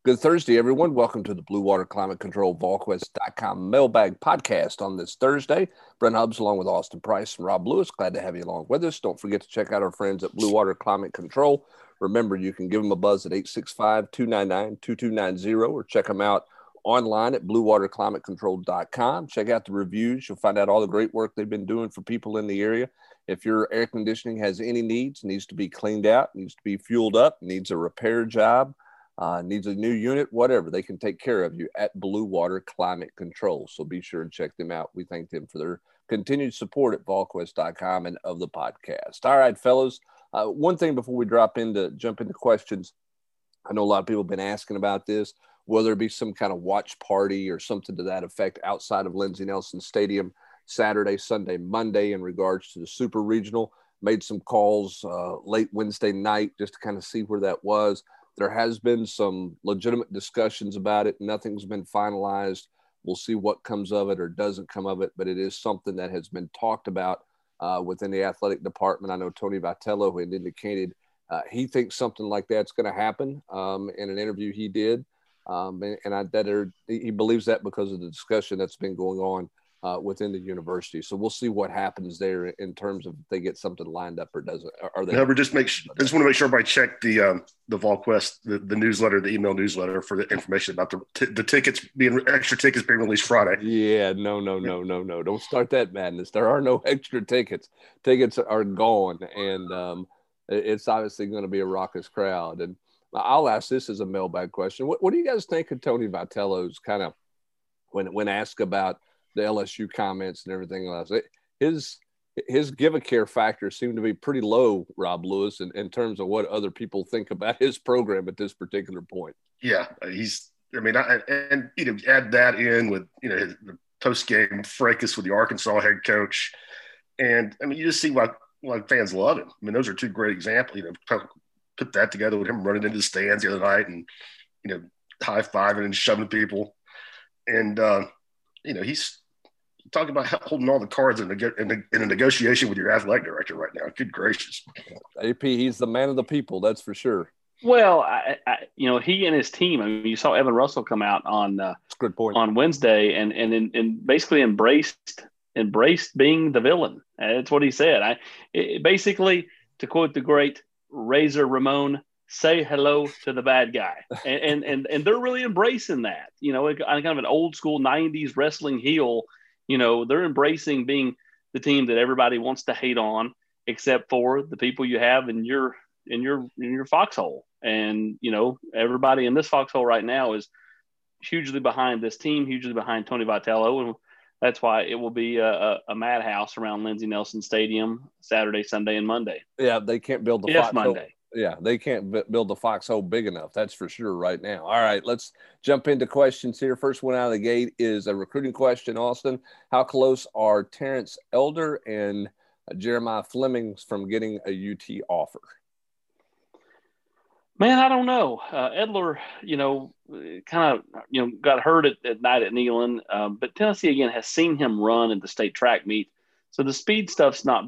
Good Thursday, everyone. Welcome to the Blue Water Climate Control VolQuest.com mailbag podcast on this Thursday. Brent Hubbs along with Austin Price and Rob Lewis. Glad to have you along with us. Don't forget to check out our friends at Blue Water Climate Control. Remember, you can give them a buzz at 865-299-2290 or check them out online at bluewaterclimatecontrol.com. Check out the reviews. You'll find out all the great work they've been doing for people in the area. If your air conditioning has any needs to be cleaned out, needs to be fueled up, needs a repair job, needs a new unit, whatever, they can take care of you at Blue Water Climate Control. So be sure and check them out. We thank them for their continued support at VolQuest.com and of the podcast. All right, fellas. One thing before we jump into questions, I know a lot of people have been asking about this. Will there be some kind of watch party or something to that effect outside of Lindsey Nelson Stadium Saturday, Sunday, Monday in regards to the Super Regional? Made some calls late Wednesday night just to kind of see where that was. There has been some legitimate discussions about it. Nothing's been finalized. We'll see what comes of it or doesn't come of it, but it is something that has been talked about within the athletic department. I know Tony Vitello, who had indicated he thinks something like that's going to happen in an interview he did. He believes that because of the discussion that's been going on within the university. So we'll see what happens there in terms of if they get something lined up or doesn't. I just want to make sure everybody check the VolQuest, the newsletter, the email newsletter for the information about the tickets extra tickets being released Friday. Yeah, no. Don't start that madness. There are no extra tickets. Tickets are gone, and it's obviously going to be a raucous crowd. And I'll ask this as a mailbag question. What do you guys think of Tony Vitello's kind of when asked about the LSU comments and everything else? His give a care factor seemed to be pretty low, Rob Lewis, in terms of what other people think about his program at this particular point. Yeah, add that in with his post game fracas with the Arkansas head coach, and you just see why fans love him. Those are two great examples. Put that together with him running into the stands the other night and high fiving and shoving people, and he's talking about holding all the cards in a negotiation with your athletic director right now. Good gracious. AP, he's the man of the people, that's for sure. Well, he and his team, you saw Evan Russell come out on Wednesday and basically embraced being the villain. That's what he said. Basically, to quote the great Razor Ramon, say hello to the bad guy. And they're really embracing that, kind of an old school 90s wrestling heel. They're embracing being the team that everybody wants to hate on, except for the people you have in your foxhole. And, everybody in this foxhole right now is hugely behind this team, hugely behind Tony Vitello. And that's why it will be a madhouse around Lindsey Nelson Stadium Saturday, Sunday, and Monday. Yeah, they can't build the foxhole. Monday. Yeah, they can't build the foxhole big enough. That's for sure right now. All right, let's jump into questions here. First one out of the gate is a recruiting question, Austin. How close are Terrence Elder and Jeremiah Fleming from getting a UT offer? Man, I don't know. Edler, kind of, got hurt at night at Neyland, but Tennessee again has seen him run at the state track meet, so the speed stuff's not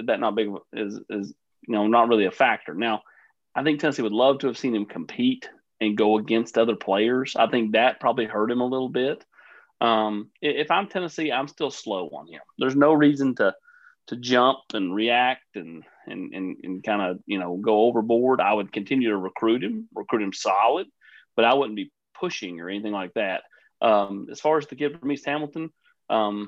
really a factor. Now, I think Tennessee would love to have seen him compete and go against other players. I think that probably hurt him a little bit. If I'm Tennessee, I'm still slow on him. There's no reason to jump and react and kind of, go overboard. I would continue to recruit him solid, but I wouldn't be pushing or anything like that. As far as the kid from East Hamilton, I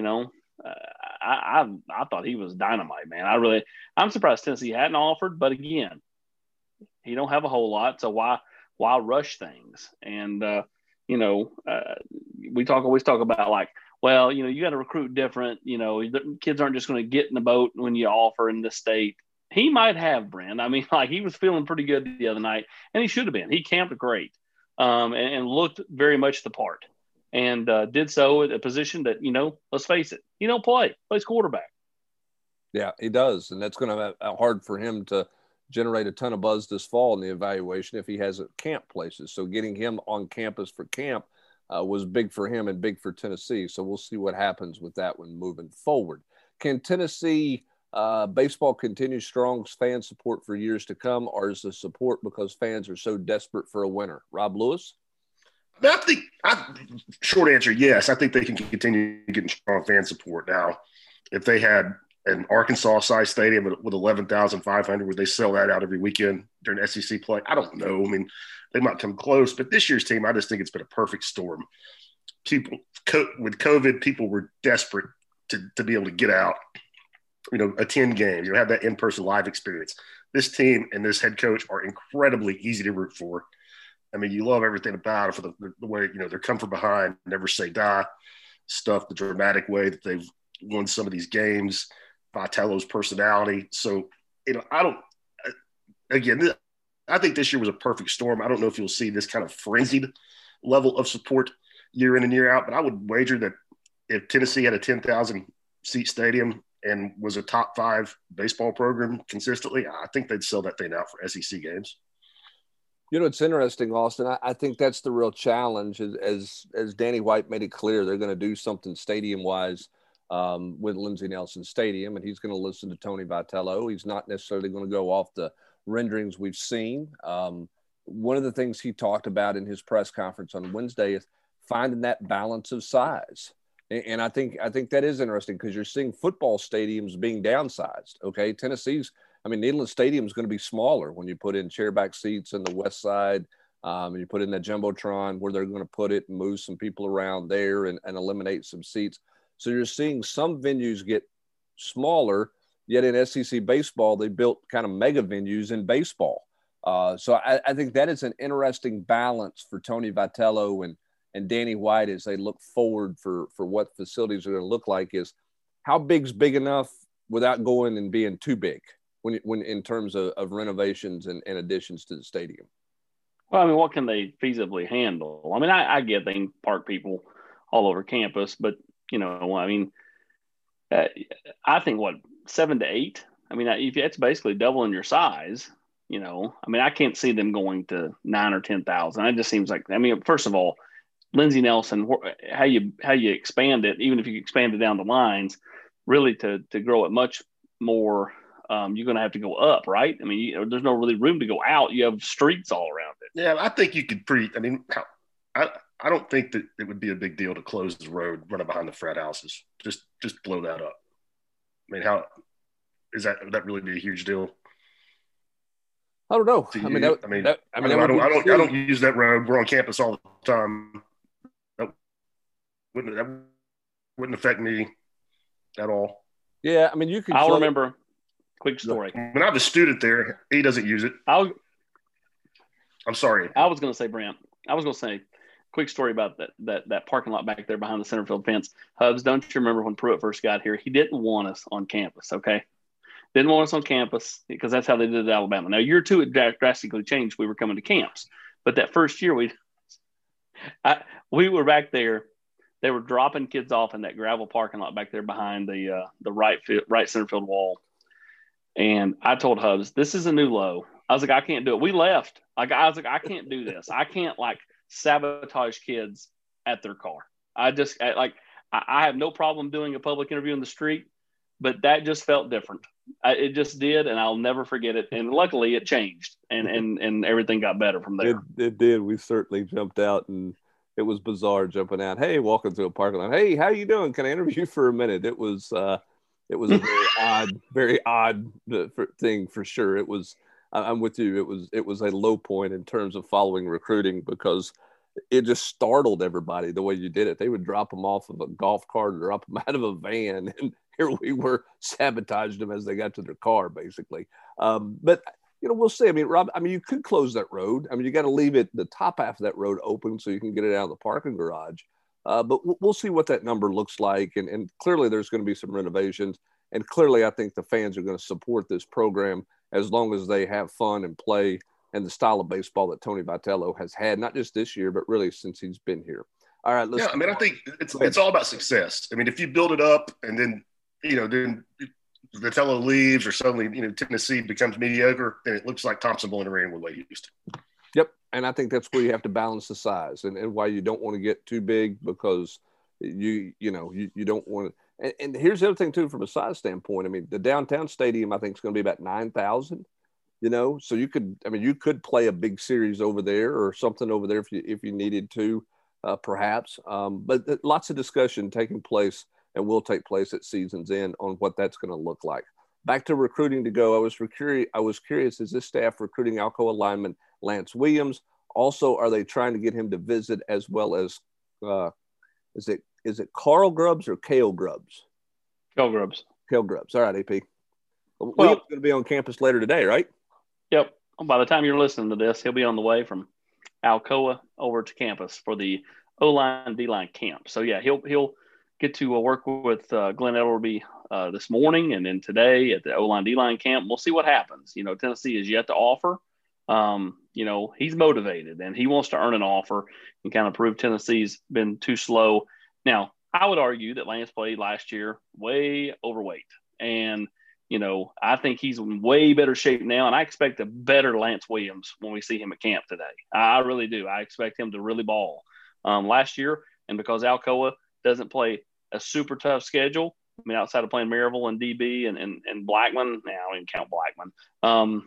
thought he was dynamite, man. I'm surprised Tennessee hadn't offered, but again, he don't have a whole lot, so why rush things? And we always talk about like, well, you got to recruit different. The kids aren't just going to get in the boat when you offer in the state. He might have, Brent. He was feeling pretty good the other night, and he should have been. He camped great and looked very much the part, and did so at a position that, let's face it, he don't play. Plays quarterback. Yeah, he does, and that's going to be hard for him to generate a ton of buzz this fall in the evaluation if he has camp places. So getting him on campus for camp was big for him and big for Tennessee. So we'll see what happens with that one moving forward. Can Tennessee Baseball continues strong fan support for years to come, or is the support because fans are so desperate for a winner? Rob Lewis? I think, short answer, yes. I think they can continue getting strong fan support. Now, if they had an Arkansas-sized stadium with 11,500, would they sell that out every weekend during SEC play? I don't know. I mean, they might come close, but this year's team, I just think it's been a perfect storm. People with COVID, people were desperate to be able to get out, attend games, have that in-person live experience. This team and this head coach are incredibly easy to root for. I mean, you love everything about it for the way, they're come from behind, never say die stuff, the dramatic way that they've won some of these games, Vitello's personality. So, I think this year was a perfect storm. I don't know if you'll see this kind of frenzied level of support year in and year out, but I would wager that if Tennessee had a 10,000 seat stadium and was a top 5 baseball program consistently, I think they'd sell that thing out for SEC games. It's interesting, Austin. I think that's the real challenge. As Danny White made it clear, they're going to do something stadium-wise with Lindsey Nelson Stadium, and he's going to listen to Tony Vitello. He's not necessarily going to go off the renderings we've seen. One of the things he talked about in his press conference on Wednesday is finding that balance of size. And I think that is interesting because you're seeing football stadiums being downsized. Okay, Neyland Stadium is going to be smaller when you put in chairback seats in the west side. And you put in that Jumbotron where they're going to put it and move some people around there and eliminate some seats. So you're seeing some venues get smaller, yet in SEC baseball, they built kind of mega venues in baseball. So I think that is an interesting balance for Tony Vitello and Danny White as they look forward for what facilities are going to look like, is how big's big enough without going and being too big when in terms of renovations and additions to the stadium. Well, what can they feasibly handle? I get they can park people all over campus, but I think 7 to 8. If it's basically doubling your size, I can't see them going to 9 or 10,000. It just seems like, first of all, Lindsey Nelson, how you expand it, even if you expand it down the lines, really to grow it much more, you're going to have to go up, right? There's no really room to go out. You have streets all around it. Yeah, I think you could I don't think that it would be a big deal to close the road running behind the frat houses. Just blow that up. How is that? Would that really be a huge deal? I don't know. I don't use that road. We're on campus all the time. That wouldn't affect me at all. Yeah, you can. I'll remember. Quick story. When I have a student there, he doesn't use it. I'm sorry. I was going to say, Brent. Quick story about that parking lot back there behind the center field fence. Hubs, don't you remember when Pruitt first got here? He didn't want us on campus, okay? Didn't want us on campus because that's how they did it at Alabama. Now, year 2, it drastically changed. We were coming to camps. But that first year, we were back there. They were dropping kids off in that gravel parking lot back there behind the right center field wall. And I told Hubs, this is a new low. I was like, I can't do it. We left. I was like, I can't do this. I can't sabotage kids at their car. I have no problem doing a public interview in the street, but that just felt different. It just did, and I'll never forget it. And luckily, it changed, and everything got better from there. It did. We certainly jumped out, and it was bizarre jumping out. Hey, walking through a parking lot. Hey, how you doing? Can I interview you for a minute? It was a very odd thing for sure. It was. I'm with you. It was a low point in terms of following recruiting because it just startled everybody the way you did it. They would drop them off of a golf cart or drop them out of a van, and here we were sabotaging them as they got to their car, basically. But we'll see. Rob, you could close that road. You got to leave the top half of that road open so you can get it out of the parking garage. But we'll see what that number looks like, and clearly there's going to be some renovations, and clearly I think the fans are going to support this program as long as they have fun and play and the style of baseball that Tony Vitello has had, not just this year, but really since he's been here. All right. I think it's all about success. If you build it up and then, then Vitello leaves or suddenly, Tennessee becomes mediocre, then it looks like Thompson Boling Arena the way it used to. Yep. And I think that's where you have to balance the size and why you don't want to get too big because you don't want to. And here's the other thing too, from a size standpoint. I mean, the downtown stadium I think is going to be about 9,000. So you could play a big series over there or something over there if you needed to, perhaps. But lots of discussion taking place and will take place at season's end on what that's going to look like. Back to recruiting to go. I was curious, is this staff recruiting Alcoa lineman Lance Williams? Also, are they trying to get him to visit as well as, is it Carl Grubbs or Cale Grubbs? Cale Grubbs. Cale Grubbs. All right, AP. Williams going to be on campus later today, right? Yep. By the time you're listening to this, he'll be on the way from Alcoa over to campus for the O-line, D-line camp. So, yeah, he'll get to work with Glenn Ellerby this morning and then today at the O-line, D-line camp. We'll see what happens. Tennessee is yet to offer. He's motivated and he wants to earn an offer and kind of prove Tennessee's been too slow. Now, I would argue that Lance played last year way overweight. And I think he's in way better shape now, and I expect a better Lance Williams when we see him at camp today. I really do. I expect him to really ball. Last year, and because Alcoa doesn't play a super tough schedule, I mean, outside of playing Maryville and DB and Blackman, now I didn't count Blackman,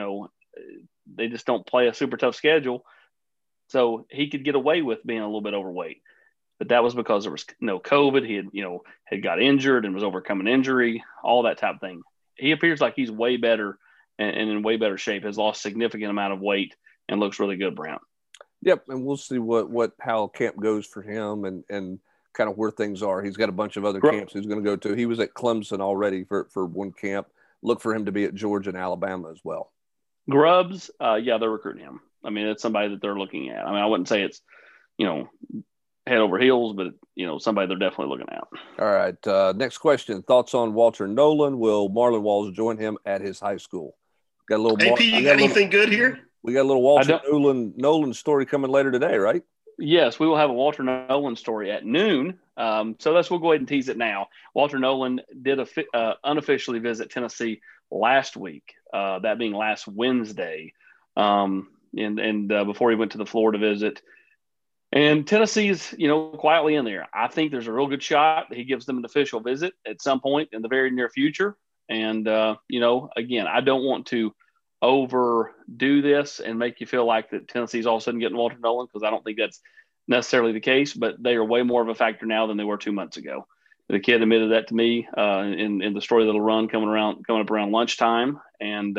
they just don't play a super tough schedule. So he could get away with being a little bit overweight. But that was because there was no COVID. He had got injured and was overcoming injury, all that type of thing. He appears like he's way better and in way better shape, has lost significant amount of weight and looks really good, Brown. Yep, and we'll see how camp goes for him and kind of where things are. He's got a bunch of other camps he's going to go to. He was at Clemson already for one camp. Look for him to be at Georgia and Alabama as well. Grubbs, they're recruiting him. I mean, it's somebody that they're looking at. I mean, I wouldn't say it's, head over heels, but somebody they're definitely looking at. All right. Next question. Thoughts on Walter Nolan? Will Marlon Walls join him at his high school? Got a little AP, you got anything good here? We got a little Walter Nolan story coming later today, right? Yes, we will have a Walter Nolan story at noon. So we'll go ahead and tease it now. Walter Nolan did unofficially visit Tennessee last week, that being last Wednesday, and before he went to the Florida visit. And Tennessee's, quietly in there. I think there's a real good shot that he gives them an official visit at some point in the very near future. And, again, I don't want to overdo this and make you feel like that Tennessee's all of a sudden getting Walter Nolan, because I don't think that's necessarily the case, but they are way more of a factor now than they were 2 months ago. The kid admitted that to me in the story that'll run coming up around lunchtime. And,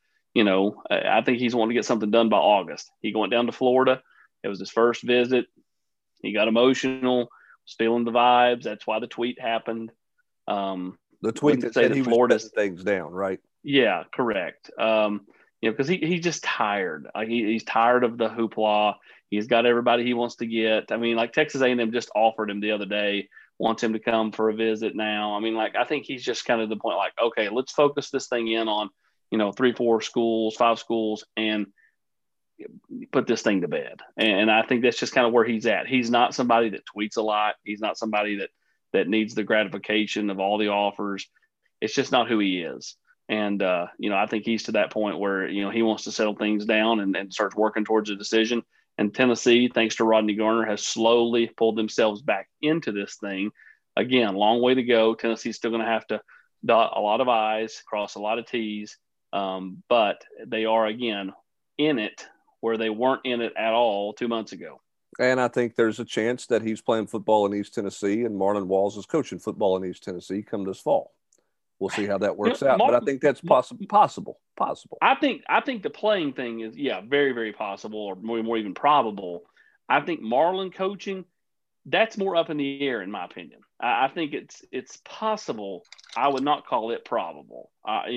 I think he's wanting to get something done by August. He went down to Florida. It was his first visit. He got emotional, was feeling the vibes. That's why the tweet happened. The tweet that said he was putting things down, right? Yeah, correct. Because he's just tired. Like he's tired of the hoopla. He's got everybody he wants to get. I mean, like Texas A&M just offered him the other day, wants him to come for a visit now. I mean, I think he's just kind of the point, okay, let's focus this thing in on, 3, 4 schools, 5 schools, and put this thing to bed. And I think that's just kind of where he's at. He's not somebody that tweets a lot. He's not somebody that needs the gratification of all the offers. It's just not who he is. And, I think he's to that point where, he wants to settle things down and starts working towards a decision. And Tennessee, thanks to Rodney Garner, has slowly pulled themselves back into this thing. Again, long way to go. Tennessee's still going to have to dot a lot of I's, cross a lot of T's. But they are, again, in it where they weren't in it at all 2 months ago. And I think there's a chance that he's playing football in East Tennessee and Marlon Walls is coaching football in East Tennessee come this fall. We'll see how that works out. But I think that's possible. I think the playing thing is, very, very possible, or more even probable. I think Marlon coaching, that's more up in the air, in my opinion. I think it's possible. I would not call it probable. And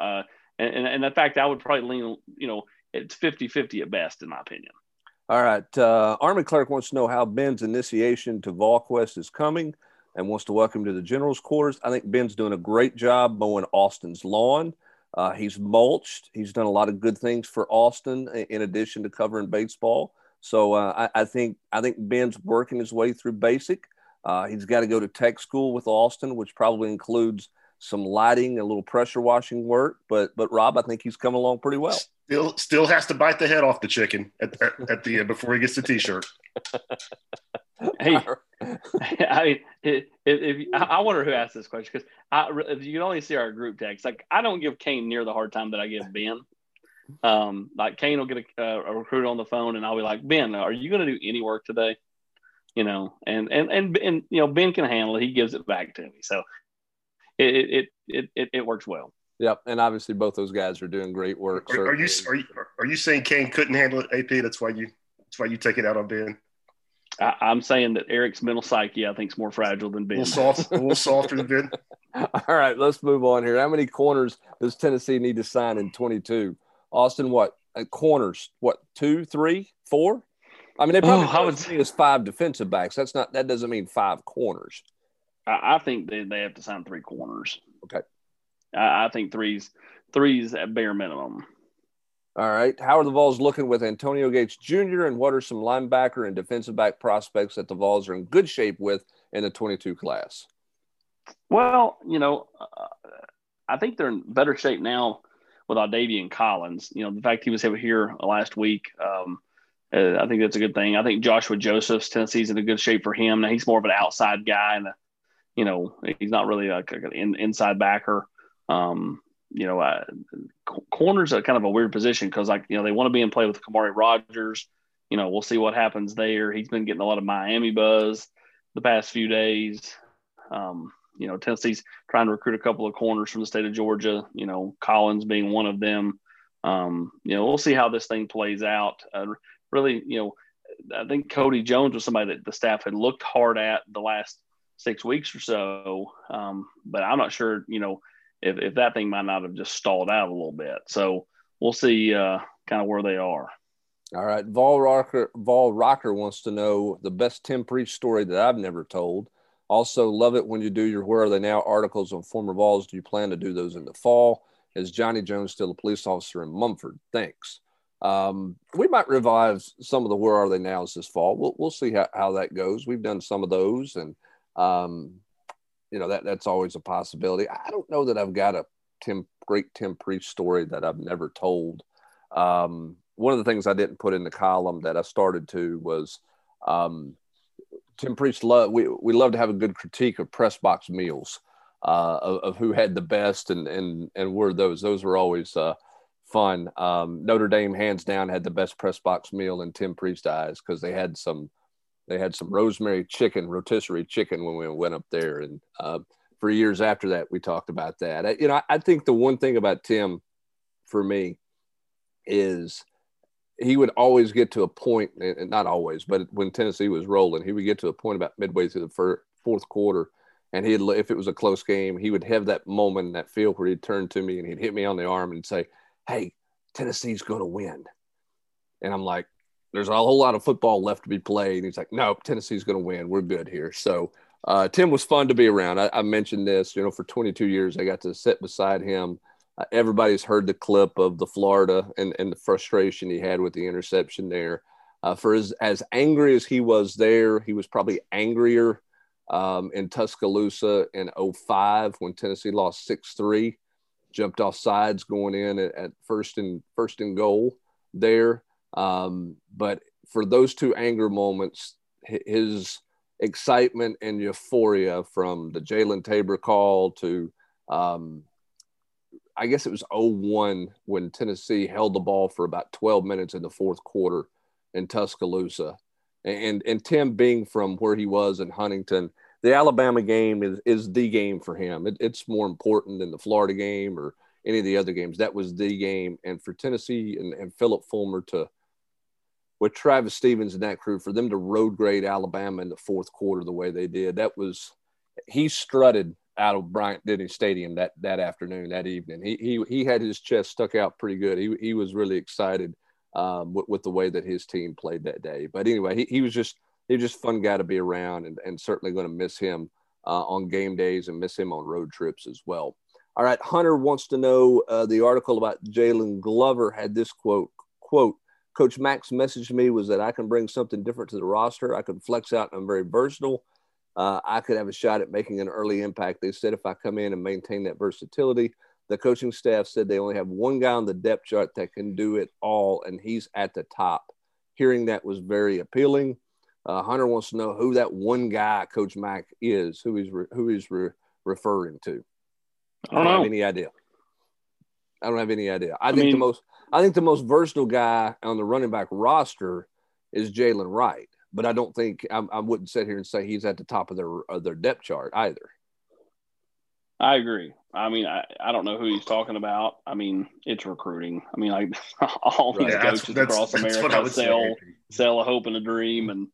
in fact, I would probably lean, it's 50-50 at best, in my opinion. All right. Army Clerk wants to know how Ben's initiation to VolQuest is coming and wants to welcome him to the General's Quarters. I think Ben's doing a great job mowing Austin's lawn. He's mulched. He's done a lot of good things for Austin in addition to covering baseball. So I think Ben's working his way through basic. He's got to go to tech school with Austin, which probably includes some lighting, a little pressure washing work. But Rob, I think he's come along pretty well. Still has to bite the head off the chicken at the end before he gets the T-shirt. Hey, I wonder who asked this question, because if you can only see our group text, like I don't give Kane near the hard time that I give Ben. Like Kane will get a recruiter on the phone, and I'll be like, Ben, are you going to do any work today? And Ben can handle it. He gives it back to me, so it works well. Yep, and obviously both those guys are doing great work. Are you saying Kane couldn't handle it, AP? That's why you take it out on Ben. I'm saying that Eric's mental psyche, I think, is more fragile than Ben. A little softer than Ben. All right, let's move on here. How many corners does Tennessee need to sign in 22? Austin, what? Corners, what, 2, 3, 4? I mean, they probably think it's 5 defensive backs. That doesn't mean 5 corners. I think they have to sign 3 corners. Okay. I think three's at bare minimum. All right. How are the Vols looking with Antonio Gates Jr., and what are some linebacker and defensive back prospects that the Vols are in good shape with in the 22 class? Well, I think they're in better shape now with Aldavian Collins. The fact he was here last week, I think that's a good thing. I think Joshua Josephs, Tennessee's in a good shape for him. Now, he's more of an outside guy, and he's not really like an inside backer. Corner's a kind of a weird position because, they want to be in play with Kamari Rogers. We'll see what happens there. He's been getting a lot of Miami buzz the past few days. Tennessee's trying to recruit a couple of corners from the state of Georgia, Collins being one of them. We'll see how this thing plays out. Really, I think Cody Jones was somebody that the staff had looked hard at the last 6 weeks or so. But I'm not sure, if that thing might not have just stalled out a little bit. So we'll see kind of where they are. All right. Vol Rocker wants to know the best Tim Priest story that I've never told. Also, love it when you do your Where Are They Now articles on former Vols. Do you plan to do those in the fall? Is Johnny Jones still a police officer in Mumford? Thanks. We might revive some of the Where Are They Nows this fall. We'll see how that goes. We've done some of those, and that's always a possibility. I don't know that I've got a great Tim Priest story that I've never told. One of the things I didn't put in the column that I started to was Tim Priest we love to have a good critique of press box meals, of who had the best and were those. Those were always fun. Notre Dame hands down had the best press box meal in Tim Priest's eyes because they had some rosemary chicken, rotisserie chicken when we went up there. And for years after that, we talked about that. I think the one thing about Tim for me is he would always get to a point, and not always, but when Tennessee was rolling, he would get to a point about midway through the fourth quarter. And if it was a close game, he would have that moment in that field where he'd turn to me and he'd hit me on the arm and say, "Hey, Tennessee's going to win." And I'm like, there's a whole lot of football left to be played. And he's like, "No, Tennessee's going to win. We're good here." So Tim was fun to be around. I mentioned this, for 22 years, I got to sit beside him. Everybody's heard the clip of the Florida and the frustration he had with the interception there. For as angry as he was there, he was probably angrier in Tuscaloosa in 2005 when Tennessee lost 6-3, jumped off sides going in at first and goal there. But for those two anger moments, his excitement and euphoria from the Jalen Tabor call to I guess it was 0-1 when Tennessee held the ball for about 12 minutes in the fourth quarter in Tuscaloosa. And Tim being from where he was in Huntington, the Alabama game is the game for him. It's more important than the Florida game or any of the other games. That was the game. And for Tennessee and Philip Fulmer with Travis Stevens and that crew, for them to road grade Alabama in the fourth quarter the way they did, he strutted out of Bryant-Denny Stadium that afternoon, that evening. He had his chest stuck out pretty good. He was really excited with the way that his team played that day. But anyway, he was just a fun guy to be around, and certainly going to miss him on game days and miss him on road trips as well. All right, Hunter wants to know the article about Jalen Glover had this quote, "Coach Max messaged me was that I can bring something different to the roster. I can flex out and I'm very versatile. I could have a shot at making an early impact. They said if I come in and maintain that versatility, the coaching staff said they only have one guy on the depth chart that can do it all, and he's at the top. Hearing that was very appealing. Hunter wants to know who that one guy Coach Mack is, who he's referring to. I don't have any idea. I don't have any idea. I think the most versatile guy on the running back roster is Jalen Wright, but I don't think I wouldn't sit here and say he's at the top of their depth chart either. I agree. I mean, I don't know who he's talking about. I mean, it's recruiting. I mean, like all these coaches across America sell a hope and a dream, and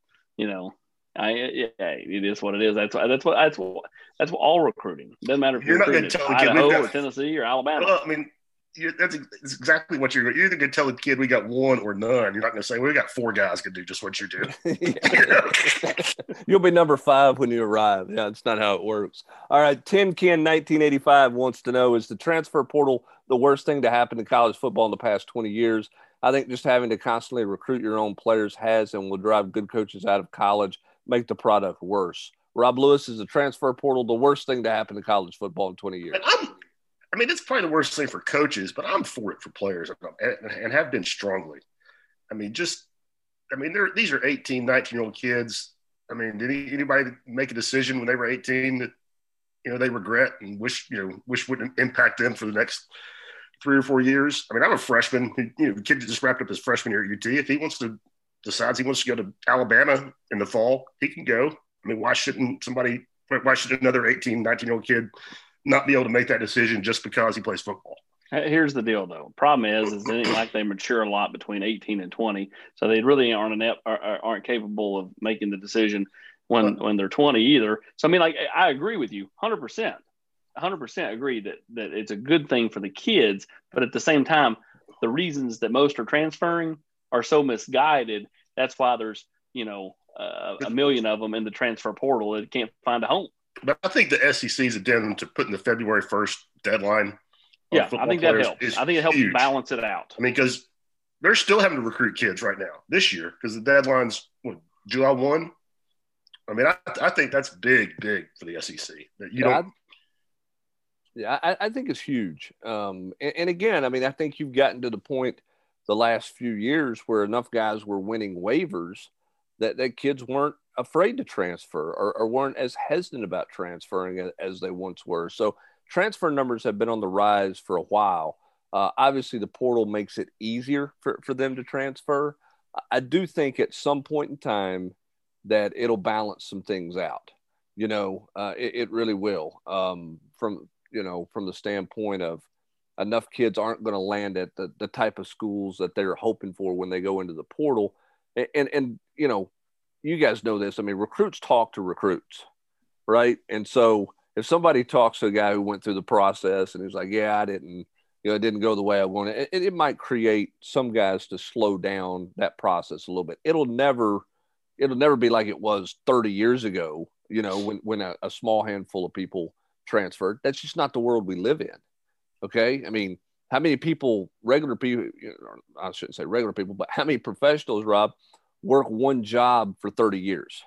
it is what it is. That's what all recruiting. It doesn't matter if you're not going to tell Idaho or Tennessee or Alabama. Well, I mean, that's exactly what you're either going to tell the kid we got one or none. You're not going to say we got four guys can do just what you're doing. You'll be number 5 when you arrive. Yeah, it's not how it works. All right, Tim Ken 1985 wants to know, is the transfer portal the worst thing to happen to college football in the past 20 years? I think just having to constantly recruit your own players has and will drive good coaches out of college, make the product worse. Rob Lewis, is the transfer portal the worst thing to happen to college football in 20 years? I mean, it's probably the worst thing for coaches, but I'm for it for players and have been strongly. I mean, these are 18, 19-year-old kids. I mean, did anybody make a decision when they were 18 that, they regret and wish wouldn't impact them for the next 3 or 4 years? I mean, I'm a freshman. The kid just wrapped up his freshman year at UT. If he decides he wants to go to Alabama in the fall, he can go. I mean, why should another 18, 19-year-old kid not be able to make that decision just because he plays football? Here's the deal, though. Problem is it ain't like they mature a lot between 18 and 20, so they really aren't capable of making the decision when they're 20 either. So I mean, like, I agree with you 100%. 100% agree that it's a good thing for the kids, but at the same time, the reasons that most are transferring are so misguided. That's why there's a million of them in the transfer portal that can't find a home. But I think the SEC's addendum to putting the February 1st deadline. Yeah, I think that helps. I think it helps balance it out. I mean, because they're still having to recruit kids right now this year because the deadline's July 1. I mean, I think that's big for the SEC. That I think it's huge. And again, I mean, I think you've gotten to the point the last few years where enough guys were winning waivers that kids weren't afraid to transfer or weren't as hesitant about transferring as they once were. So transfer numbers have been on the rise for a while. Obviously, the portal makes it easier for them to transfer. I do think at some point in time that it'll balance some things out. It really will. From the standpoint of enough kids aren't going to land at the type of schools that they're hoping for when they go into the portal. And you guys know this. I mean, recruits talk to recruits, right? And so if somebody talks to a guy who went through the process and he's like, yeah, it didn't go the way I wanted, it might create some guys to slow down that process a little bit. It'll never be like it was 30 years ago, when a small handful of people transferred. That's just not the world we live in. Okay. I mean, how many people, regular people, I shouldn't say regular people, but how many professionals, Rob, work one job for 30 years?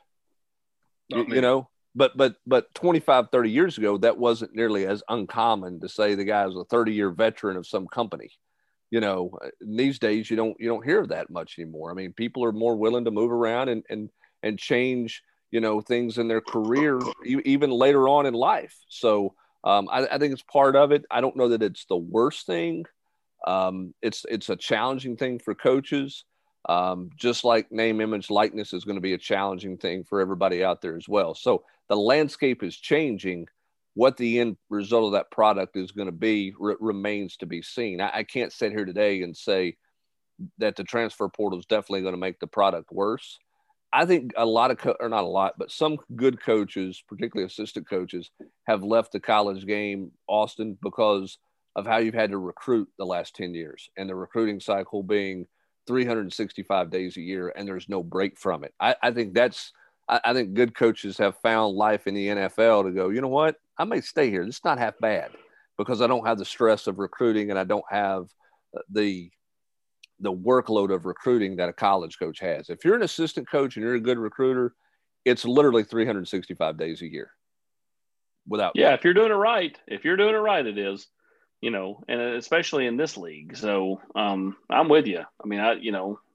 But 25, 30 years ago, that wasn't nearly as uncommon to say the guy was a 30-year veteran of some company. These days you don't hear that much anymore. I mean, people are more willing to move around and change, things in their career, even later on in life. So I think it's part of it. I don't know that it's the worst thing. It's a challenging thing for coaches. Just like name, image, likeness is going to be a challenging thing for everybody out there as well. So the landscape is changing. What the end result of that product is going to be remains to be seen. I can't sit here today and say that the transfer portal is definitely going to make the product worse. I think not a lot, but some good coaches, particularly assistant coaches, have left the college game, Austin, because of how you've had to recruit the last 10 years and the recruiting cycle being 365 days a year and there's no break from it. I think good coaches have found life in the NFL to go, you know what, I may stay here. It's not half bad because I don't have the stress of recruiting and I don't have the workload of recruiting that a college coach has. If you're an assistant coach and you're a good recruiter, it's literally 365 days a year without. Yeah. If you're doing it right, it is. And especially in this league. So I'm with you. I mean,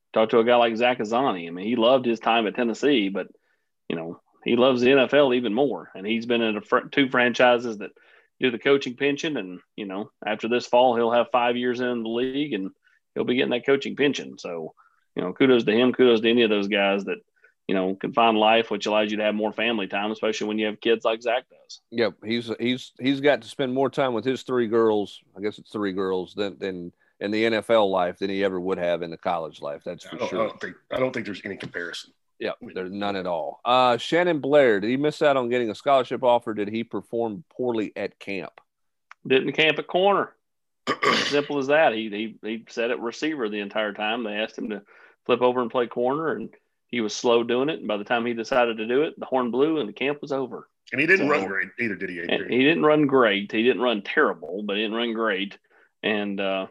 Talk to a guy like Zach Azzanni. I mean, he loved his time at Tennessee, but, he loves the NFL even more. And he's been in two franchises that do the coaching pension. And, after this fall, he'll have 5 years in the league and he'll be getting that coaching pension. So, kudos to him. Kudos to any of those guys that, can find life, which allows you to have more family time, especially when you have kids like Zach does. Yep. He's got to spend more time with his 3 girls. I guess it's 3 girls than in the NFL life than he ever would have in the college life. That's for sure. I don't think there's any comparison. Yeah, there's none at all. Shannon Blair, did he miss out on getting a scholarship offer? Did he perform poorly at camp? Didn't camp at corner. Simple as that. He sat at receiver the entire time. They asked him to flip over and play corner, and he was slow doing it. And by the time he decided to do it, the horn blew and the camp was over. And he didn't run great either, did he? He didn't run great. He didn't run terrible, but he didn't run great. And, I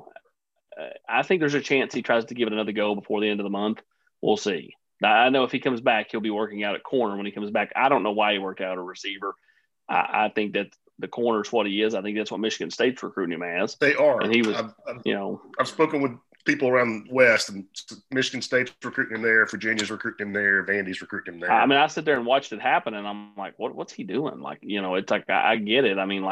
think there's a chance he tries to give it another go before the end of the month. We'll see. I know if he comes back, he'll be working out at corner when he comes back. I don't know why he worked out a receiver. I think that the corner is what he is. I think that's what Michigan State's recruiting him as. They are. And he was, I've spoken with people around the West, and Michigan State's recruiting him there, Virginia's recruiting him there, Vandy's recruiting him there. I mean, I sit there and watched it happen, and I'm like, what's he doing? Like, it's like I get it. I mean,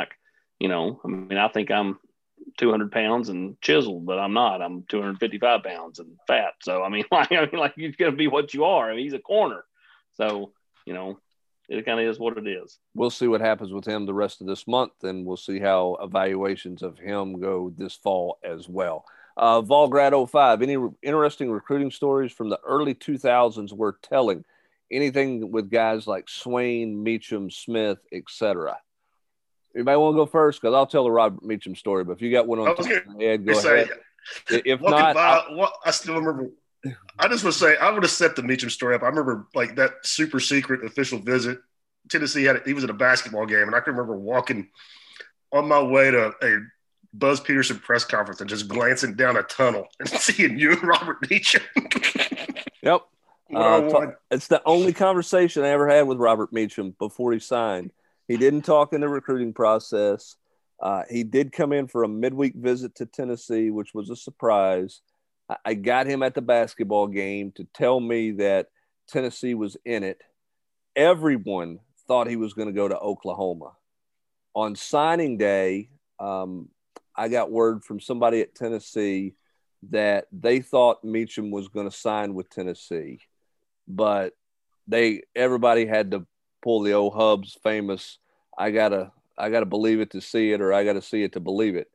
I think I'm 200 pounds and chiseled, but I'm not. I'm 255 pounds and fat. So, you're going to be what you are. I mean, he's a corner. So, it kind of is what it is. We'll see what happens with him the rest of this month, and we'll see how evaluations of him go this fall as well. Volgrad 05, any interesting recruiting stories from the early 2000s worth telling? Anything with guys like Swain, Meacham, Smith, etc.? Anybody want to go first? Because I'll tell the Robert Meacham story, but if you got one on top of your head, go ahead. If not, I still remember. I just would say I would have set the Meacham story up. I remember that super secret official visit. Tennessee he was at a basketball game, and I can remember walking on my way to a Buzz Peterson press conference and just glancing down a tunnel and seeing you and Robert Meacham. Yep. It's the only conversation I ever had with Robert Meacham before he signed. He didn't talk in the recruiting process. He did come in for a midweek visit to Tennessee, which was a surprise. I got him at the basketball game to tell me that Tennessee was in it. Everyone thought he was going to go to Oklahoma. On signing day, I got word from somebody at Tennessee that they thought Meacham was going to sign with Tennessee, but everybody had to pull the old Hubs famous I gotta believe it to see it, or I gotta see it to believe it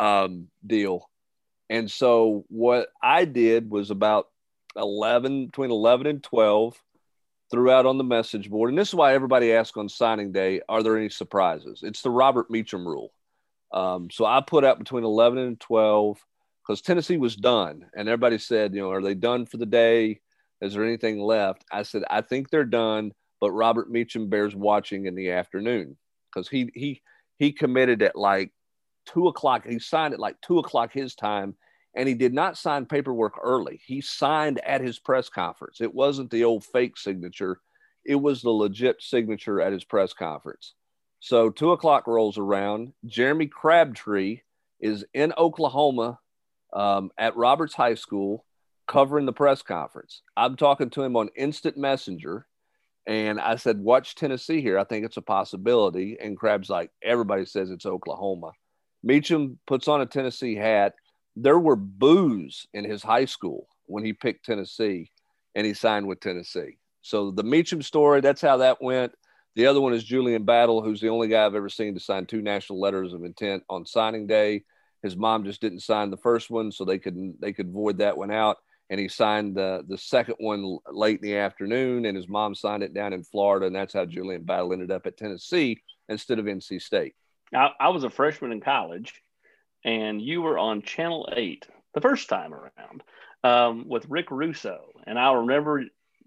deal. And so what I did was about between 11 and 12 threw out on the message board. And this is why everybody asks on signing day, are there any surprises? It's the Robert Meacham rule. So I put out between 11 and 12 because Tennessee was done. And everybody said, are they done for the day? Is there anything left? I said, I think they're done, but Robert Meacham bears watching in the afternoon because he committed at like 2:00. He signed at like 2:00 his time, and he did not sign paperwork early. He signed at his press conference. It wasn't the old fake signature. It was the legit signature at his press conference. So 2:00 rolls around. Jeremy Crabtree is in Oklahoma at Roberts High School covering the press conference. I'm talking to him on Instant Messenger, and I said, watch Tennessee here. I think it's a possibility. And Crab's like, everybody says it's Oklahoma. Meacham puts on a Tennessee hat. There were boos in his high school when he picked Tennessee, and he signed with Tennessee. So the Meacham story, that's how that went. The other one is Julian Battle, who's the only guy I've ever seen to sign 2 national letters of intent on signing day. His mom just didn't sign the first one, so they could void that one out. And he signed the second one late in the afternoon, and his mom signed it down in Florida, and that's how Julian Battle ended up at Tennessee instead of NC State. I was a freshman in college, and you were on Channel 8 the first time around with Rick Russo. And I remember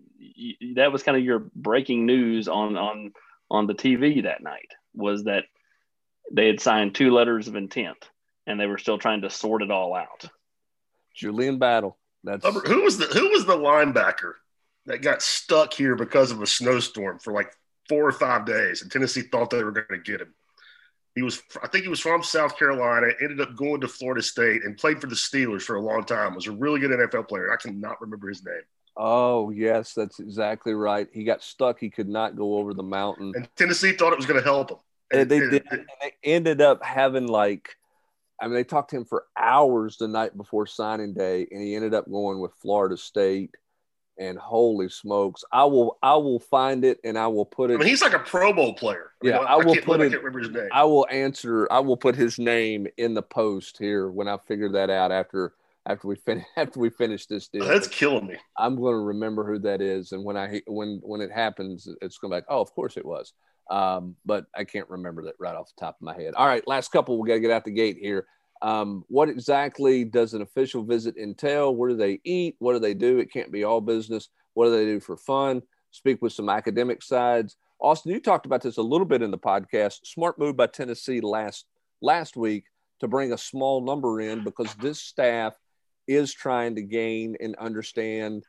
that was kind of your breaking news on the TV that night, was that they had signed 2 letters of intent, and they were still trying to sort it all out. Julian Battle. Who was the linebacker that got stuck here because of a snowstorm for like 4 or 5 days, and Tennessee thought they were going to get him? I think he was from South Carolina, ended up going to Florida State and played for the Steelers for a long time. Was a really good NFL player. I cannot remember his name. Oh, yes, that's exactly right. He got stuck. He could not go over the mountain. And Tennessee thought it was going to help him. And they did. And they ended up having they talked to him for hours the night before signing day, and he ended up going with Florida State. And holy smokes, I will find it and I will put it. I mean, he's like a Pro Bowl player. I can't remember his name. I will put his name in the post here when I figure that out after we finish this deal. That's killing me. I'm going to remember who that is, and when it happens, it's going to be like, oh, of course it was. But I can't remember that right off the top of my head. All right, last couple. We got to get out the gate here. What exactly does an official visit entail? Where do they eat? What do they do? It can't be all business. What do they do for fun? Speak with some academic sides. Austin, you talked about this a little bit in the podcast. Smart move by Tennessee last week to bring a small number in because this staff is trying to gain and understand,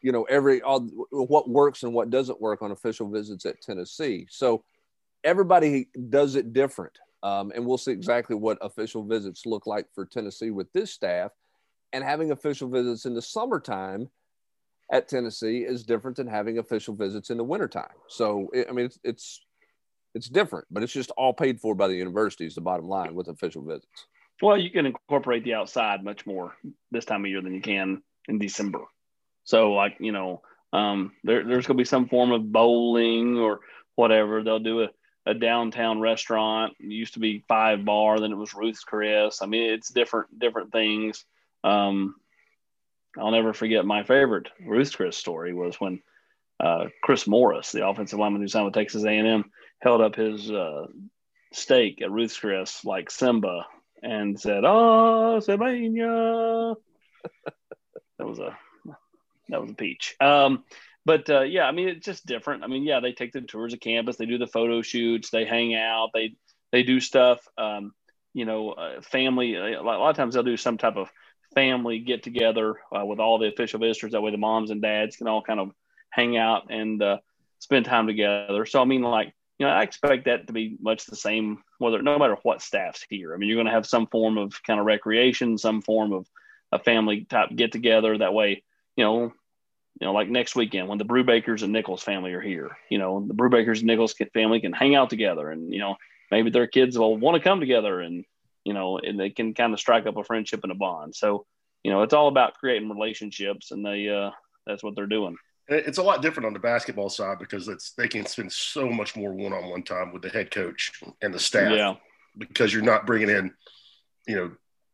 what works and what doesn't work on official visits at Tennessee. So everybody does it different. And we'll see exactly what official visits look like for Tennessee with this staff. And having official visits in the summertime at Tennessee is different than having official visits in the wintertime. So, it's different, but it's just all paid for by the university is the bottom line with official visits. Well, you can incorporate the outside much more this time of year than you can in December. So, there's going to be some form of bowling or whatever. They'll do a downtown restaurant. It used to be Five Bar, then it was Ruth's Chris. I mean, it's different things. I'll never forget my favorite Ruth's Chris story was when Chris Morris, the offensive lineman who signed with Texas A&M, held up his steak at Ruth's Chris like Simba and said, "Oh, Sabania." That was a peach. But it's just different. They take the tours of campus, they do the photo shoots, they hang out, they do stuff. Family. A lot of times they'll do some type of family get together with all the official visitors. That way, the moms and dads can all kind of hang out and spend time together. So, I expect that to be much the same, no matter what staff's here. You're going to have some form of kind of recreation, some form of a family type get together. That way, like next weekend when the Brubakers and Nichols family are here, the Brubakers and Nichols family can hang out together and, maybe their kids will want to come together and, and they can kind of strike up a friendship and a bond. So, it's all about creating relationships and that's what they're doing. It's a lot different on the basketball side because they can spend so much more one-on-one time with the head coach and the staff because you're not bringing in,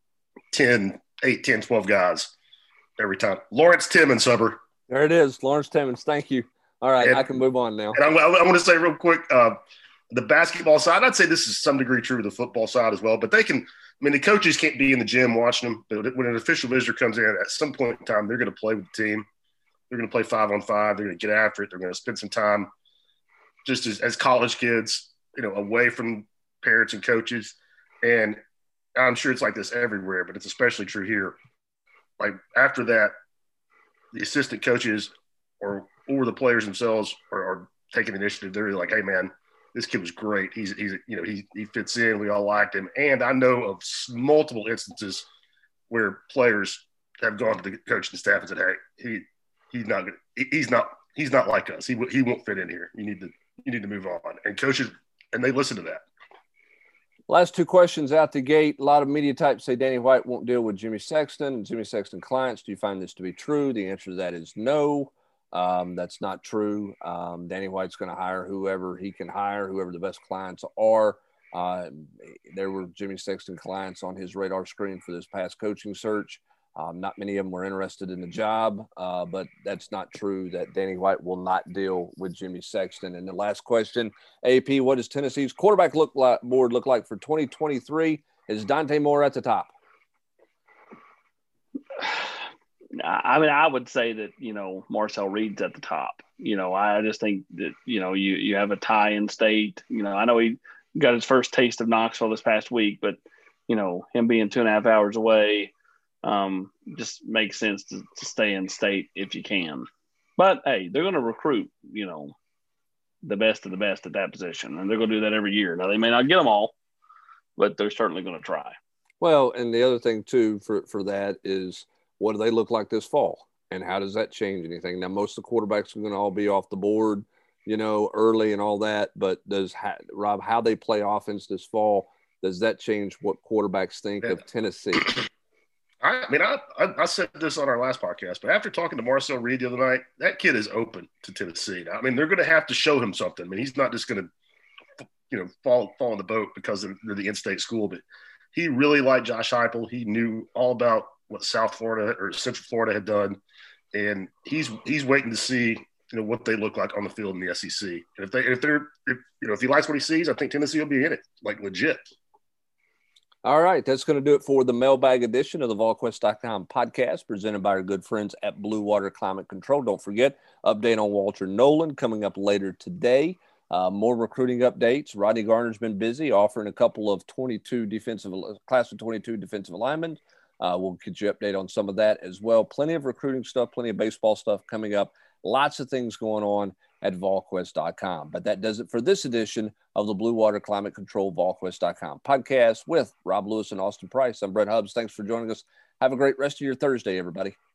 8, 10, 12 guys every time. Lawrence Timmons, Hubbard. There it is. Lawrence Timmons. Thank you. All right. I can move on now. And I want to say real quick, the basketball side, I'd say this is some degree true of the football side as well, but the coaches can't be in the gym watching them. But when an official visitor comes in, at some point in time, they're going to play with the team. They're going to play 5-on-5. They're going to get after it. They're going to spend some time just as college kids, away from parents and coaches. And I'm sure it's like this everywhere, but it's especially true here. Like after that, the assistant coaches or the players themselves are taking initiative. They're like, "Hey, man, this kid was great. He fits in. We all liked him." And I know of multiple instances where players have gone to the coaching staff and said, "Hey, he's not like us. He won't fit in here. You need to move on." And coaches, and they listen to that. Last two questions out the gate. A lot of media types say Danny White won't deal with Jimmy Sexton and Jimmy Sexton clients. Do you find this to be true? The answer to that is no. That's not true. Danny White's going to hire whoever he can hire, whoever the best clients are. There were Jimmy Sexton clients on his radar screen for this past coaching search. Not many of them were interested in the job, but that's not true that Danny White will not deal with Jimmy Sexton. And the last question, AP, what does Tennessee's quarterback board look like for 2023? Is Dante Moore at the top? I would say that, Marcel Reed's at the top. I just think that, you have a tie in state. I know he got his first taste of Knoxville this past week, but, him being 2.5 hours away, just makes sense to stay in state if you can. But hey, they're going to recruit, the best of the best at that position, and they're going to do that every year. Now they may not get them all, but they're certainly going to try. Well, and the other thing too for that is, what do they look like this fall, and how does that change anything? Now, most of the quarterbacks are going to all be off the board, early and all that. But Rob, how they play offense this fall, does that change what quarterbacks think of Tennessee? I said this on our last podcast, but after talking to Marcel Reed the other night, that kid is open to Tennessee. I mean, they're going to have to show him something. I mean, he's not just going to, fall in the boat because they're the in-state school, but he really liked Josh Heupel. He knew all about what South Florida or Central Florida had done, and he's waiting to see what they look like on the field in the SEC. And if he likes what he sees, I think Tennessee will be in it, like legit. All right, that's going to do it for the mailbag edition of the VolQuest.com podcast, presented by our good friends at Blue Water Climate Control. Don't forget, update on Walter Nolen coming up later today. More recruiting updates. Rodney Garner's been busy offering a couple of class of 22 defensive linemen. We'll get you an update on some of that as well. Plenty of recruiting stuff, plenty of baseball stuff coming up. Lots of things going on at VolQuest.com. But that does it for this edition of the Blue Water Climate Control VolQuest.com podcast with Rob Lewis and Austin Price. I'm Brett Hubbs. Thanks for joining us. Have a great rest of your Thursday, everybody.